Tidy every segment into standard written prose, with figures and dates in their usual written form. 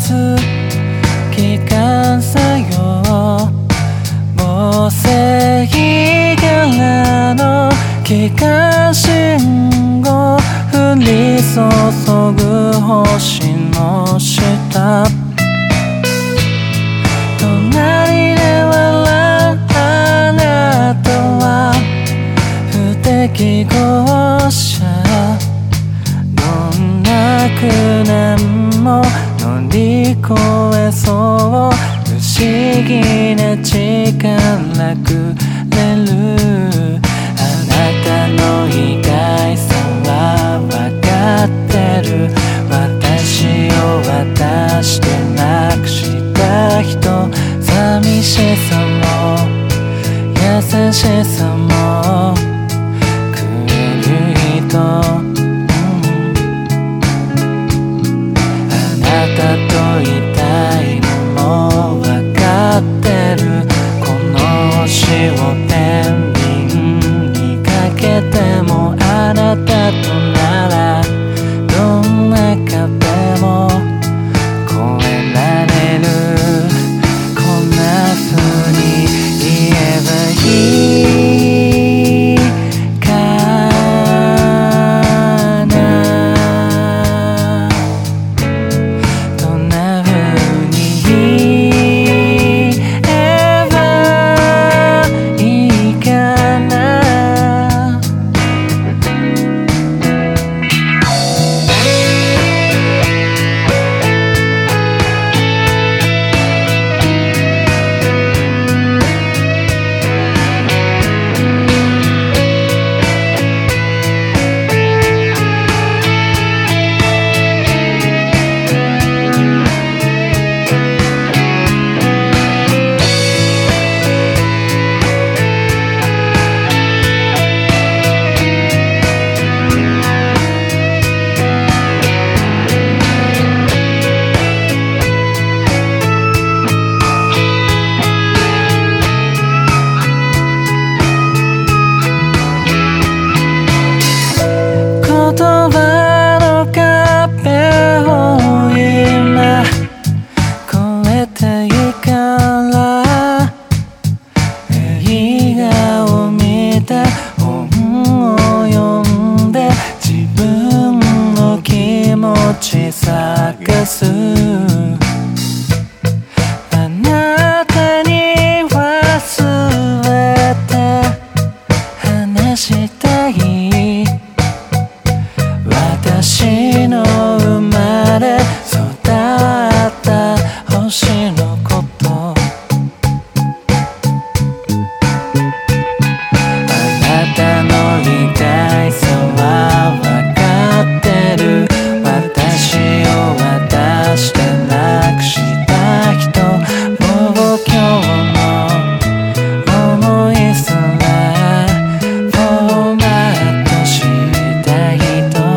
つ機関作業母性からの気管信号降り注ぐ星の下隣で笑うあなたは不適合者どんな苦難も乗り越えそう不思議な力くれるあなたの意外さは分かってる私を渡してなくした人寂しさも優しさもくれる人、あなたといたいのも分かってるこの星を天秤にかけてもあなたとならどんな壁も越えられるこんな風に言えばいいかなどんな風に言えばいいかな言葉の壁を今越えていいから映画を見て本を読んで自分の気持ち探すあなたに忘れて話したい私の生まれ育った星のことあなたの偉大さは分かってる私を渡してなくした人もう今日の思いすらフォーマットした人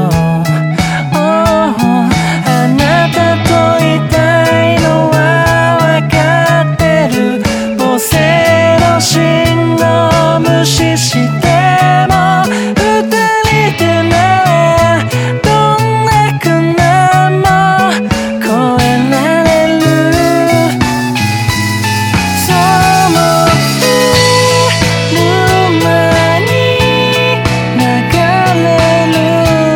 あなたといたいのは分かってる母性の振動無視しても二人でならどんな苦難も越えられるそう思ってる間に流れる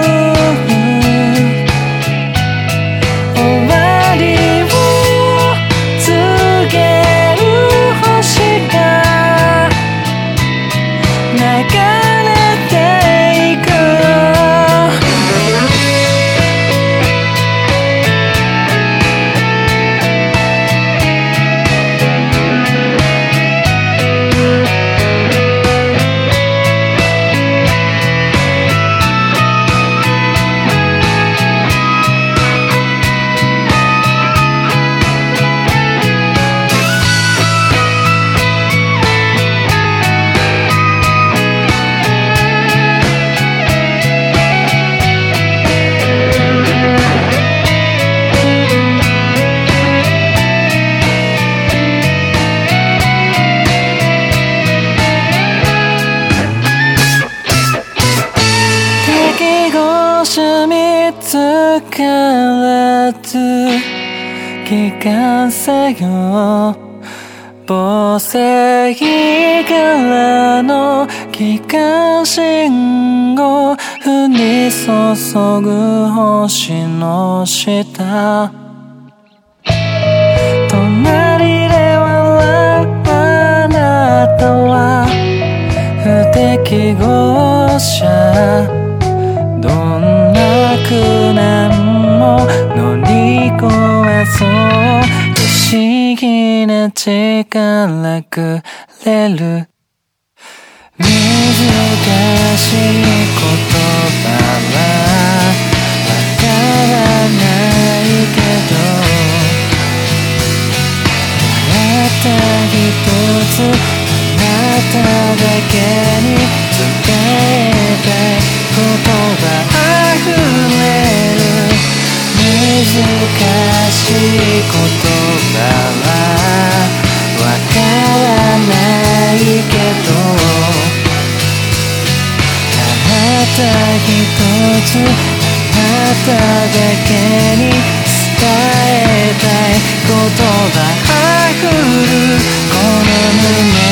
終わりを告げる星が流れていく適合者見つからず聞かせよう母性からの気管信号降り注ぐ星の下隣で笑うあなたは不適合者どんな苦難も乗り越えそう不思議な力くれる難しい言葉はわからないけどたった一つあなただけに伝えたい言葉溢れる難しい言葉はわからないけどたった一つあなただけに伝えたい言葉溢れるこの胸